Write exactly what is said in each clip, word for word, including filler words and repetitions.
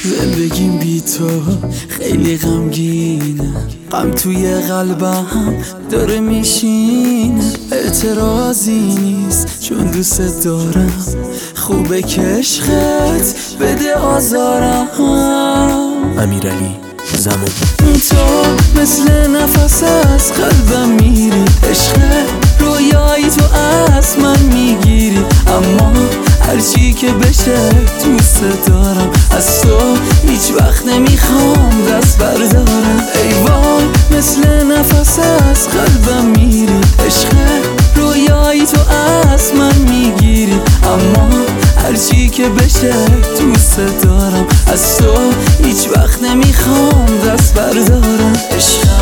زندگیم بی تو خیلی غمگینه، غم توی قلبم داره میشینه. اعتراضی نیست چون دوست دارم، خوبه که عشقت بده آزارم. امیرعلی زمان. تو مثل نفس از قلبم میری، عشق رویایی تو از من میگیری. اما هرچی که بشه دوست دارم، از تو هیچ وقت نمیخوام دست بردارم. ای وای مثل نفس از قلبم میری، عشق رویایی تو از من میگیری. اما هرچی که بشه دوست دارم، از تو هیچ وقت نمیخوام دست بردارم. عشقم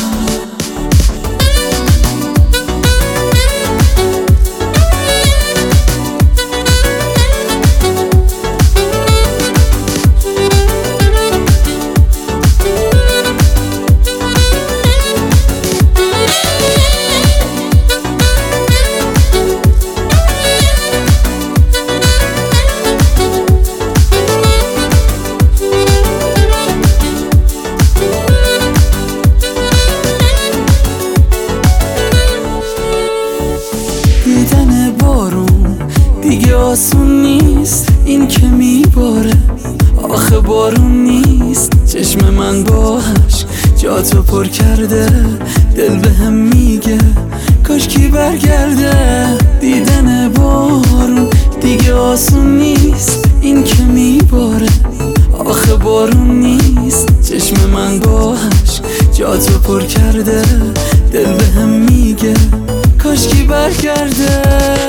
دیدن بارون دیگه آسون نیست، این که میباره آخه بارون نیست. چشم من با عشق جاتو پر کرده، دل بهم میگه کاش کی برگرده. دیدن بارون دیگه آسون نیست، این که میباره آخه بارون نیست. چشم من با عشق جاتو پر کرده، دل بهم میگه کاش کی برگرده.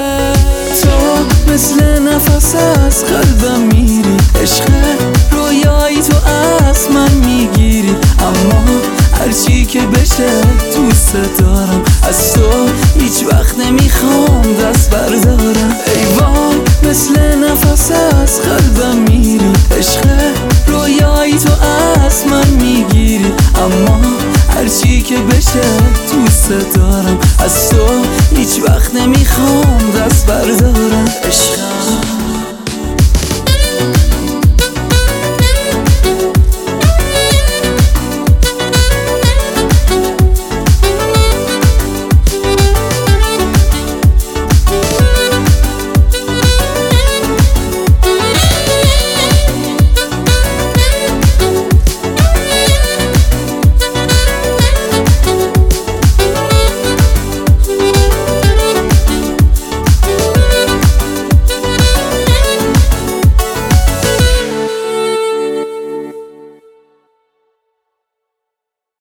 تو مثل نفس از قلبم میری، عشق رویایی تو از من میگیری. اما هرچی که بشه دوست دارم، از تو هیچ وقت نمیخوام دست بردارم. ای وای مثل نفس از قلبم میری، عشق رویایی تو از من میگیری. اما هرچی که بشه دوست دارم، از تو هیچ وقت نمیخوام دست بردارم.